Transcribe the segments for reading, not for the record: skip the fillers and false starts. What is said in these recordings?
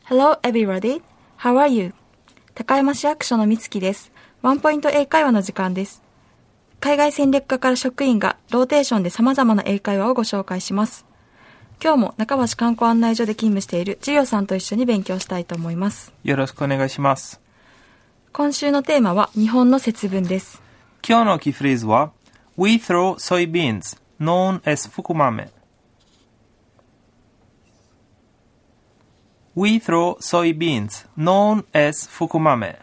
Hello everybody. How are you? 高山市役所の美月です。ワンポイント英会話の時間です。海外戦略課から職員がローテーションで様々な英会話をご紹介します。今日も中橋観光案内所で勤務しているジリオさんと一緒に勉強したいと思います。 よろしくお願いします。 今週のテーマは日本の節分です。 今日のキーフレーズは We throw soybeans, known as ふく豆。We throw soybeans, known as ふく豆。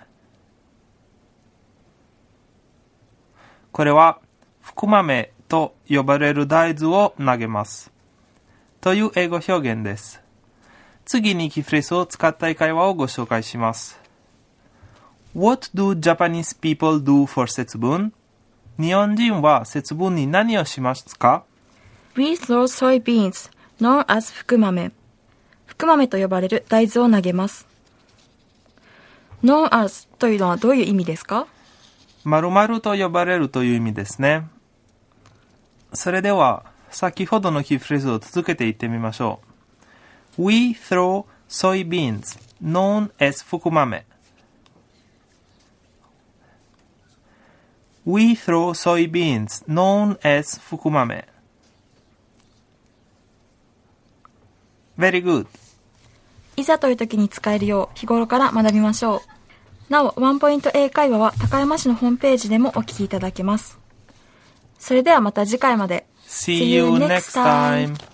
これは、ふく豆と呼ばれる大豆を投げます。という英語表現です。次にキーフレーズを使った英会話をご紹介します。What do Japanese people do for 節分？日本人は節分に何をしますか？ We throw soybeans, known as ふく豆。ふく豆と呼ばれる大豆を投げます。known as というのはどういう意味ですか？ 〇〇と呼ばれるという意味ですね。それでは、先ほどのキーフレーズを続けて言ってみましょう。We throw soybeans, known as ふく豆。We throw soybeans, known as ふく豆。Very good. いざという時に使えるよう日頃から学びましょう。なお、ワンポイント英会話は高山市のホームページでもお聞きいただけます。それではまた次回まで。 See you next time.